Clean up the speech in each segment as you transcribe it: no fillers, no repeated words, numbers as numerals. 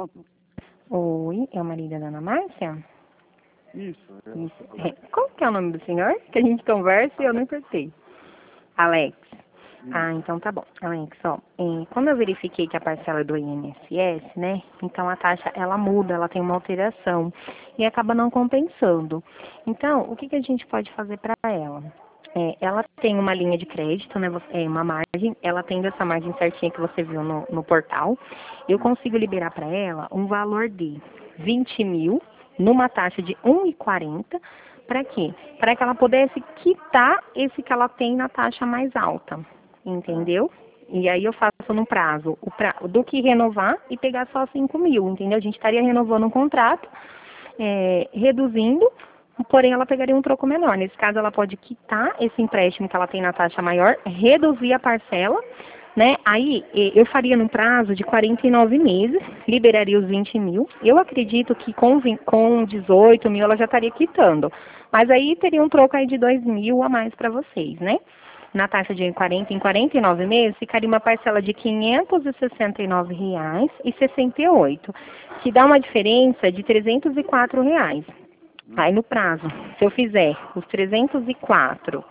Santos? Oi, é o marido da Ana Márcia? Isso. Isso. Qual que é o nome do senhor? Que a gente conversa e eu não apertei. Alex. Ah, então tá bom. Alex, ó, quando eu verifiquei que a parcela do INSS, né, então a taxa, ela muda, ela tem uma alteração e acaba não compensando. Então, o que que a gente pode fazer para ela? Ela tem uma linha de crédito, né, uma margem, ela tendo essa margem certinha que você viu no portal, eu consigo liberar para ela um valor de 20 mil numa taxa de 1,40. Para quê? Para que ela pudesse quitar esse que ela tem na taxa mais alta, entendeu? E aí eu faço no prazo do que renovar e pegar só 5 mil, entendeu? A gente estaria renovando um contrato, reduzindo, porém ela pegaria um troco menor. Nesse caso, ela pode quitar esse empréstimo que ela tem na taxa maior, reduzir a parcela, né? Aí eu faria no prazo de 49 meses, liberaria os 20 mil. Eu acredito que com 18 mil ela já estaria quitando. Mas aí teria um troco aí de 2 mil a mais para vocês, né? Na taxa de 40 em 49 meses, ficaria uma parcela de R$ 569,68, que dá uma diferença de R$ 304. Aí no prazo, se eu fizer os 304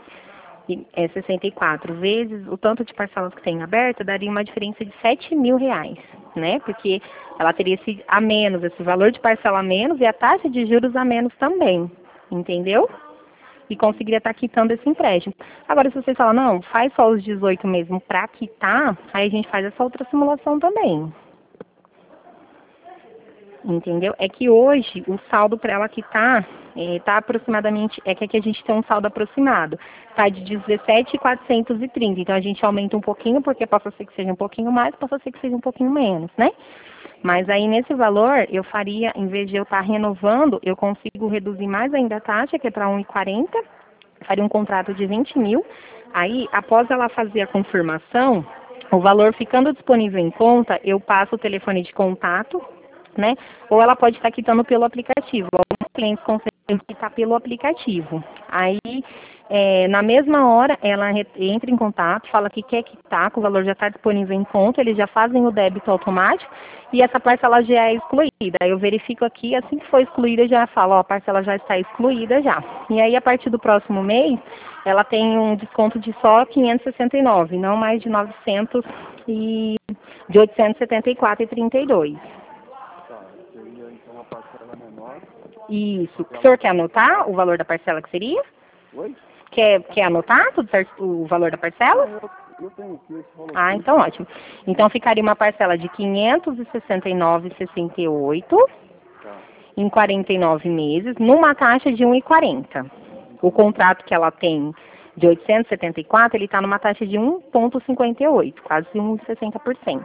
64 vezes o tanto de parcelas que tem aberta, daria uma diferença de R$ 7.000, né? Porque ela teria esse a menos, esse valor de parcela a menos e a taxa de juros a menos também, entendeu? E conseguiria estar quitando esse empréstimo. Agora, se você falar, não, faz só os 18 mesmo para quitar, aí a gente faz essa outra simulação também. Entendeu? É que hoje o saldo para ela quitar está aproximadamente, é que aqui a gente tem um saldo aproximado, está de 17.430. Então a gente aumenta um pouquinho, porque possa ser que seja um pouquinho mais, possa ser que seja um pouquinho menos, né? Mas aí nesse valor eu faria, em vez de eu estar renovando, eu consigo reduzir mais ainda a taxa, que é para 1,40, faria um contrato de 20 mil. Aí, após ela fazer a confirmação, o valor ficando disponível em conta, eu passo o telefone de contato, né? Ou ela pode estar quitando pelo aplicativo. Alguns clientes conseguem quitar pelo aplicativo. Aí, na mesma hora, ela entra em contato, fala que quer quitar, que o valor já está disponível em conta, eles já fazem o débito automático e essa parcela já é excluída. Aí eu verifico aqui, assim que for excluída, já falo, ó, a parcela já está excluída já. E aí, a partir do próximo mês, ela tem um desconto de só 569, não mais de 900 e de 874,32. Seria então uma parcela menor. Isso. O senhor quer anotar o valor da parcela que seria? Oi? Quer anotar tudo certo, o valor da parcela? Eu tenho aqui esse valor. Ah, então ótimo. Então ficaria uma parcela de 569,68 em 49 meses, numa taxa de 1,40. O contrato que ela tem de 874, ele está numa taxa de 1,58, quase 1,60%.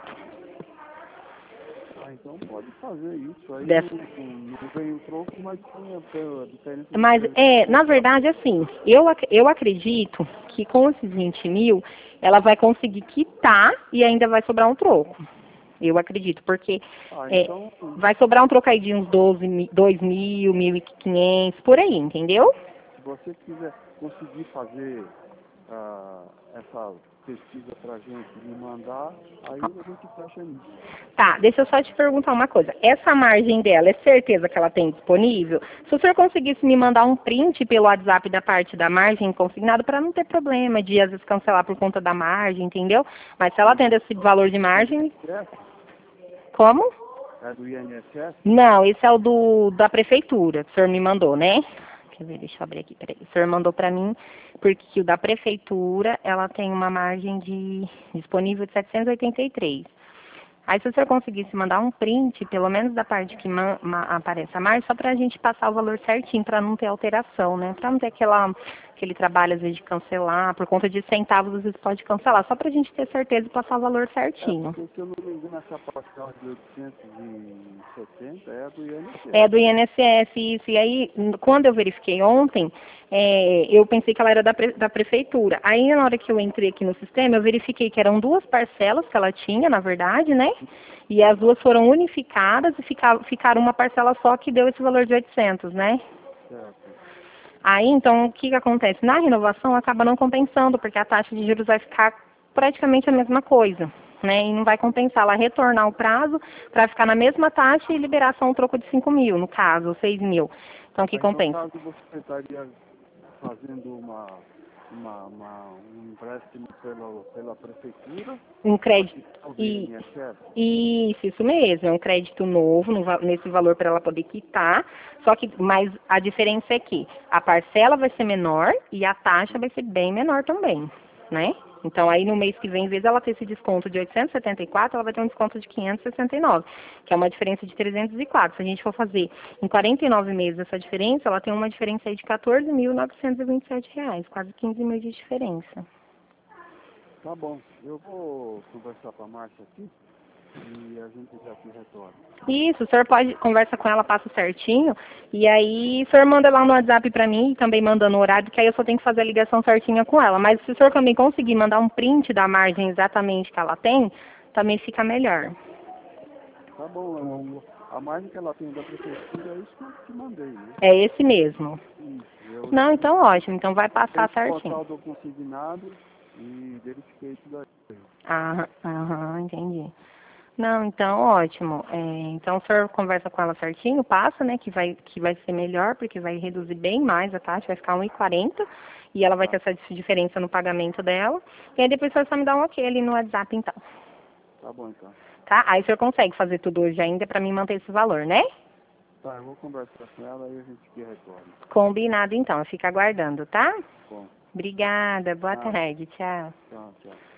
Então pode fazer isso. Aí não vem o troco, mas tem a diferença. Mas, na verdade, assim, eu acredito que com esses 20 mil, ela vai conseguir quitar e ainda vai sobrar um troco. Eu acredito, porque então, vai sobrar um troco aí de uns 2 mil, 1.500, por aí, entendeu? Se você quiser conseguir fazer essa pesquisa pra gente me mandar, aí a gente fecha nisso. Tá, deixa eu só te perguntar uma coisa. Essa margem dela, é certeza que ela tem disponível? Se o senhor conseguisse me mandar um print pelo WhatsApp da parte da margem consignado, para não ter problema de às vezes cancelar por conta da margem, entendeu? Mas se ela tendo esse valor de margem... Como? É do INSS? Não, esse é o da prefeitura, que o senhor me mandou, né? Quer ver, deixa eu abrir aqui, peraí. O senhor mandou para mim, porque o da prefeitura, ela tem uma margem disponível de 783. Aí, se o senhor conseguisse mandar um print, pelo menos da parte que aparece a margem, só para a gente passar o valor certinho, para não ter alteração, né? Para não ter aquele trabalho, às vezes, de cancelar, por conta de centavos, às vezes pode cancelar, só para a gente ter certeza e passar o valor certinho. Porque, se eu não me engano, essa parcela de 870 é do INSS. É do INSS, isso. E aí, quando eu verifiquei ontem, eu pensei que ela era da prefeitura. Aí, na hora que eu entrei aqui no sistema, eu verifiquei que eram duas parcelas que ela tinha, na verdade, né? E as duas foram unificadas e ficaram uma parcela só que deu esse valor de 800, né? Certo. Aí, então, o que acontece? Na renovação, acaba não compensando, porque a taxa de juros vai ficar praticamente a mesma coisa. né? E não vai compensar ela retornar o prazo para ficar na mesma taxa e liberar só um troco de 5 mil, no caso, 6 mil. Então, o que Aí, no compensa? caso, você estaria fazendo um empréstimo pela prefeitura Um para crédito. quitar o E, INSS? isso mesmo. É um crédito novo, nesse valor para ela poder quitar. Só que, mas a diferença é que a parcela vai ser menor e a taxa vai ser bem menor também, né? Então, aí no mês que vem, em vez dela ter esse desconto de 874, ela vai ter um desconto de 569, que é uma diferença de 304. Se a gente for fazer em 49 meses essa diferença, ela tem uma diferença aí de R$ 14.927, quase 15 mil de diferença. Tá bom, eu vou conversar com a Márcia aqui e a gente já te retorna. Isso, o senhor pode, conversa com ela, passa certinho, e aí o senhor manda lá no WhatsApp pra mim, e também manda no horário, que aí eu só tenho que fazer a ligação certinha com ela. Mas se o senhor também conseguir mandar um print da margem exatamente que ela tem, também fica melhor. Tá bom, a margem que ela tem da prefeitura é isso que eu te mandei, né? É esse mesmo. Isso, eu Não, então ótimo, então vai passar fiz o certinho. portal do consignado e verifiquei isso daí. Aham, entendi. Não, então ótimo. Então o senhor conversa com ela certinho, passa, né, que vai ser melhor, porque vai reduzir bem mais a taxa, vai ficar 1,40 e ela vai ter Tá, essa diferença no pagamento dela. E aí depois o senhor só me dá um ok ali no WhatsApp, então. tá bom então. Tá? Aí o senhor consegue fazer tudo hoje ainda para mim manter esse valor, né? Tá, eu vou conversar com ela e a gente te retorna. Combinado então, eu fico aguardando, tá? Bom, Obrigada, boa nada. tarde, tchau. Tchau, tchau.